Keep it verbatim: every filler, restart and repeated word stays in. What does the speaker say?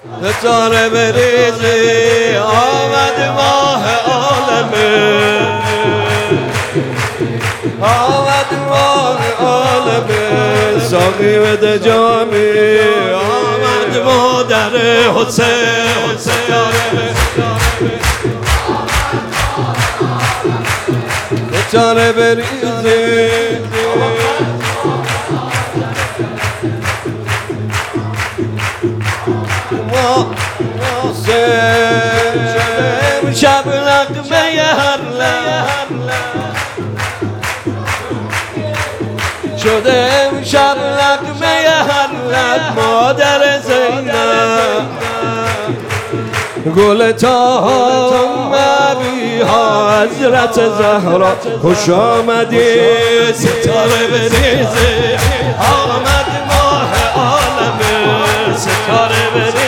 ستاره بریزی آمد ماه عالمه، آمد ماه عالمه. ساقی بده جامی آمد مادر حسین، ستاره بریزی شب نغمه هر لب شده شب نغمه هر لب مادر زینب. گل تا مبی ها حضرت زهرا خوش آمدی. ستاره بریزی آمد ماه عالمه، ستاره بریزی